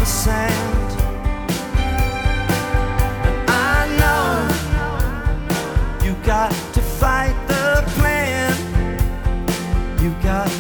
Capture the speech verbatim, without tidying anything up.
sand. And I know you got to fight the plan. You got